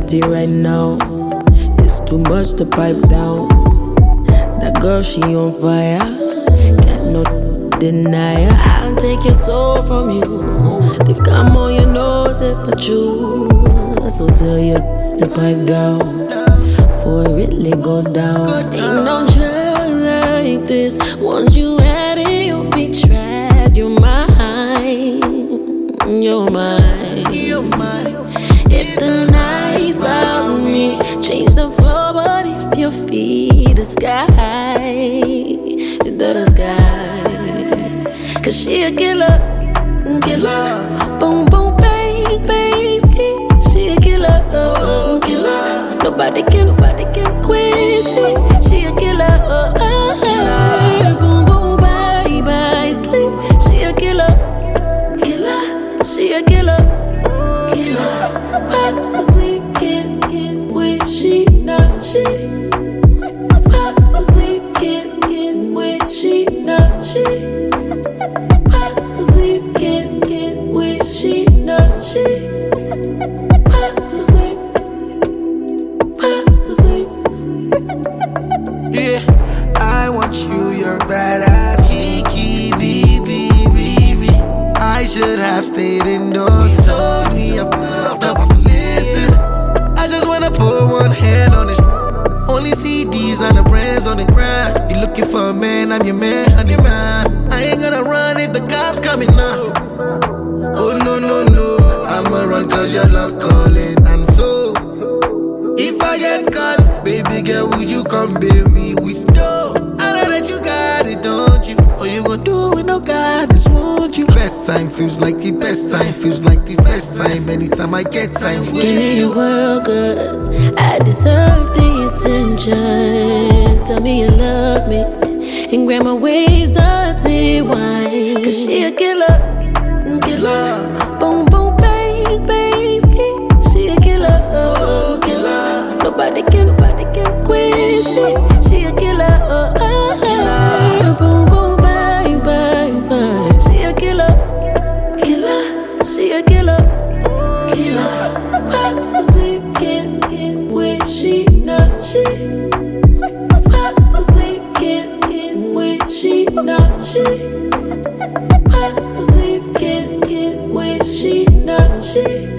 reality right now. It's too much to pipe down. That girl, she on fire. Got no denier. I'll take your soul from you. They've come on your nose at the truth. So tell you to pipe down before it really go down. Ain't no drug like this. Once you had it, you'll be trapped. You're mine. You're mine. If the night's about me, change the floor, but if your feet the sky, the sky. Cause she a killer. Boom, boom, bang, bang, ski. She a killer. Nobody can quit. She a killer. Boom, boom, bye, bye, sleep. She a killer. She a killer. Fast asleep, can't wait. She not she. Fast asleep, can't wait. She not she. Fast asleep, can't wait. She not she. Fast asleep. Yeah, I want you, you're badass. Kiki, BB, Riri. I should have stayed indoors. Told me I'm fucked up. Listen, I just wanna put one hand on it. Only CDs on the brands on the ground. You looking for a man, I'm your man, honey man. I ain't gonna run if the cops coming now. Oh no, no, no, I'ma run cause your love calling. And so, if I get caught, baby girl, would you come bail me? We still, I know that you got it, don't you? All you gon' do with no guidance, won't you? Best time feels like the best time, feels like the first time. Anytime I get time, Give me your world, cause I deserve the attention. Tell me you love me and grab my waist, dirty wine. Cause she a killer. Boom, boom, bang, bang, ski. She a killer. Nobody can quit. She a killer. Boom, boom, bang, bang, bang. She a killer. She a killer. Fast asleep, can't wait. She not she. Fast asleep, can't wait. She not she. Fast asleep, can't wait. She not she.